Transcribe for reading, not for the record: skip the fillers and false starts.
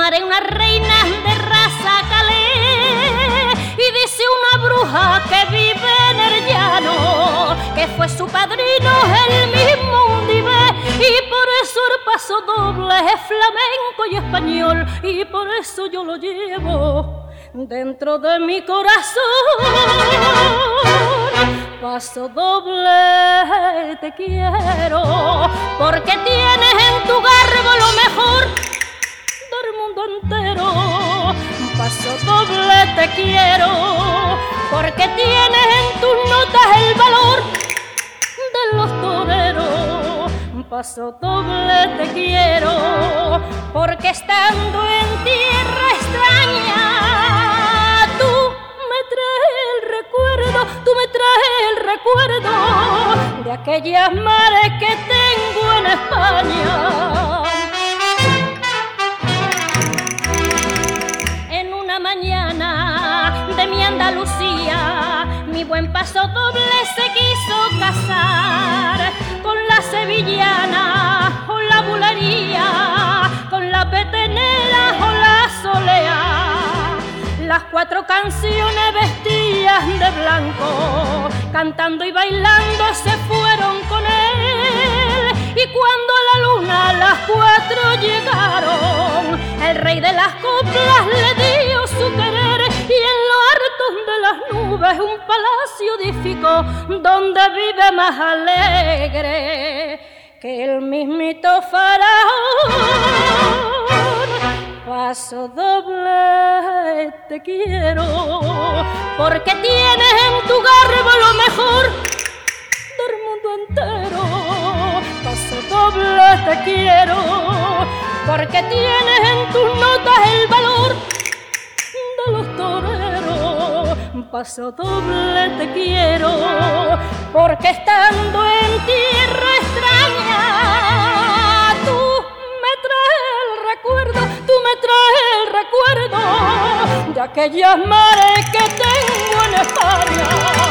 Amaré una reina de raza calé, y dice una bruja que vive en el llano que fue su padrino el mismo Undibé, y por eso el paso doble es flamenco y español, y por eso yo lo llevo dentro de mi corazón. Paso doble te quiero, porque tienes en tu garbo lo mejor del mundo entero. Paso doble te quiero, porque tienes en tus notas el valor de los toreros. Paso doble te quiero, porque estando en tierra extraña tú me traes el recuerdo de aquellas mares que tengo en España. En una mañana de mi Andalucía, mi buen paso doble se quiso casar con la sevillana o la bulería, con la petenera o la solea. Las cuatro canciones vestidas de blanco, cantando y bailando se fueron con él. Y cuando a la luna las cuatro llegaron, el rey de las coplas le dio su querer, y en lo alto de las nubes un palacio edificó, donde vive más alegre que el mismito faraón. Paso doble te quiero, porque tienes en tu garbo lo mejor del mundo entero. Paso doble te quiero, porque tienes en tus notas el valor de los toreros. Paso doble te quiero, porque estando en tierra extraña tú me traes el recuerdo de aquellas mares que tengo en España.